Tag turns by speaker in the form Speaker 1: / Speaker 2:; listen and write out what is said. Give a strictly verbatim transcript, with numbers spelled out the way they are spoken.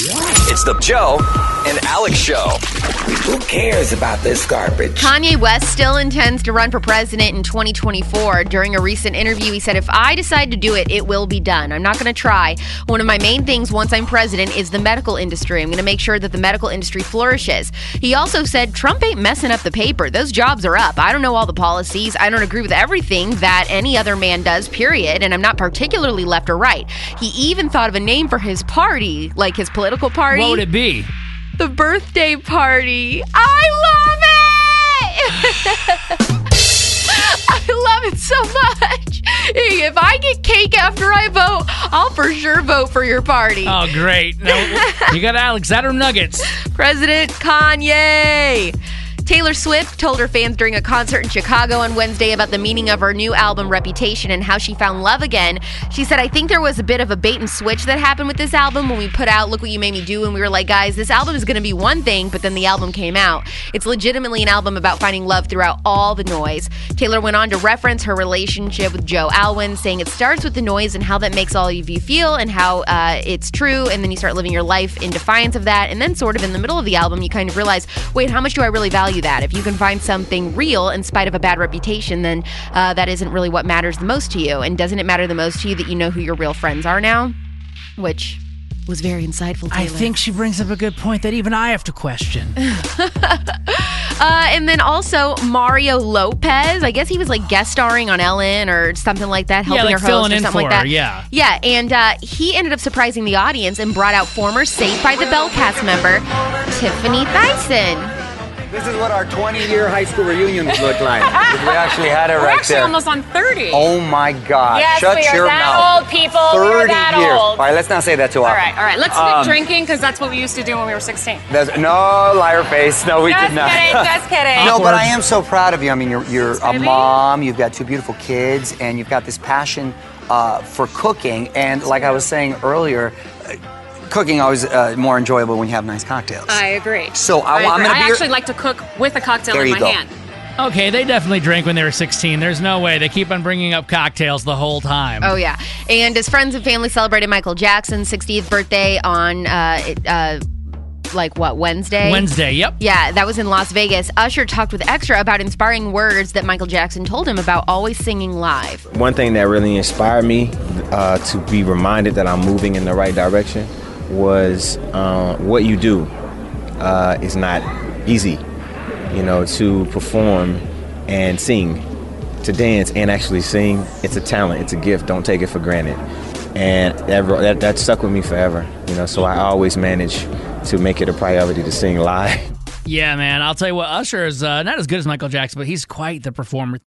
Speaker 1: It's the Joe and Alex Show.
Speaker 2: Who cares about this garbage?
Speaker 3: Kanye West still intends to run for president in twenty twenty-four. During a recent interview, he said, if I decide to do it, it will be done. I'm not going to try. One of my main things once I'm president is the medical industry. I'm going to make sure that the medical industry flourishes. He also said, Trump ain't messing up the paper. Those jobs are up. I don't know all the policies. I don't agree with everything that any other man does, period. And I'm not particularly left or right. He even thought of a name for his party, like his political party.
Speaker 4: What would it be?
Speaker 3: The birthday party. I love it! I love it so much. Hey, if I get cake after I vote, I'll for sure vote for your party.
Speaker 4: Oh, great. Now, you got Alex. That or Nuggets?
Speaker 3: President Kanye. Taylor Swift told her fans during a concert in Chicago on Wednesday about the meaning of her new album, Reputation, and how she found love again. She said, I think there was a bit of a bait and switch that happened with this album when we put out Look What You Made Me Do, and we were like, guys, this album is going to be one thing, but then the album came out. It's legitimately an album about finding love throughout all the noise. Taylor went on to reference her relationship with Joe Alwyn, saying it starts with the noise and how that makes all of you feel and how uh, it's true, and then you start living your life in defiance of that, and then sort of in the middle of the album, you kind of realize, wait, how much do I really value that? If you can find something real in spite of a bad reputation, then uh, that isn't really what matters the most to you. And doesn't it matter the most to you that you know who your real friends are now? Which was very insightful, Taylor.
Speaker 4: I think she brings up a good point that even I have to question.
Speaker 3: uh, and then also Mario Lopez. I guess he was like guest starring on Ellen or something like that, helping
Speaker 4: yeah, like
Speaker 3: her host
Speaker 4: filling
Speaker 3: or
Speaker 4: in
Speaker 3: something
Speaker 4: for
Speaker 3: like that.
Speaker 4: her, yeah.
Speaker 3: Yeah, and uh, he ended up surprising the audience and brought out former Saved by the Bell cast member Tiffany Thyssen.
Speaker 5: This is what our twenty-year high school reunion looked like. We actually had it
Speaker 6: We're
Speaker 5: right
Speaker 6: actually
Speaker 5: there.
Speaker 6: almost on thirty.
Speaker 5: Oh my God!
Speaker 6: Yes,
Speaker 5: Shut
Speaker 6: we are
Speaker 5: your
Speaker 6: that
Speaker 5: mouth.
Speaker 6: old, people. We are
Speaker 5: Thirty
Speaker 6: that
Speaker 5: years.
Speaker 6: old.
Speaker 5: All right, let's not say that too often.
Speaker 6: All right, all right. Let's
Speaker 5: Um,
Speaker 6: stick drinking because that's what we used to do when we were sixteen.
Speaker 5: There's, no, liar face. No, we
Speaker 6: Just
Speaker 5: did not.
Speaker 6: kidding, just kidding.
Speaker 5: No,
Speaker 4: Awkward.
Speaker 5: but I am so proud of you. I mean, you're you're a
Speaker 6: Maybe.
Speaker 5: mom. You've got two beautiful kids, and you've got this passion uh, for cooking. And like I was saying earlier, uh, cooking always uh, more enjoyable when you have nice cocktails.
Speaker 6: I agree.
Speaker 5: So I,
Speaker 6: I,
Speaker 5: I'm
Speaker 6: agree.
Speaker 5: gonna
Speaker 6: I
Speaker 5: be your-
Speaker 6: actually like to cook with a cocktail
Speaker 5: There
Speaker 6: in
Speaker 5: you
Speaker 6: my
Speaker 5: go.
Speaker 6: hand.
Speaker 4: Okay, they definitely drank when they were sixteen. There's no way. They keep on bringing up cocktails the whole time.
Speaker 3: Oh, yeah. And his friends and family celebrated Michael Jackson's sixtieth birthday on, uh, it, uh, like, what, Wednesday?
Speaker 4: Wednesday, yep.
Speaker 3: Yeah, that was in Las Vegas. Usher talked with Extra about inspiring words that Michael Jackson told him about always singing live.
Speaker 7: One thing that really inspired me uh, to be reminded that I'm moving in the right direction was uh, what you do uh, is not easy. You know, to perform and sing, to dance and actually sing, it's a talent, it's a gift. Don't take it for granted. And that, that, that stuck with me forever. You know, so I always manage to make it a priority to sing live.
Speaker 4: Yeah, man. I'll tell you what, Usher is uh, not as good as Michael Jackson, but he's quite the performer.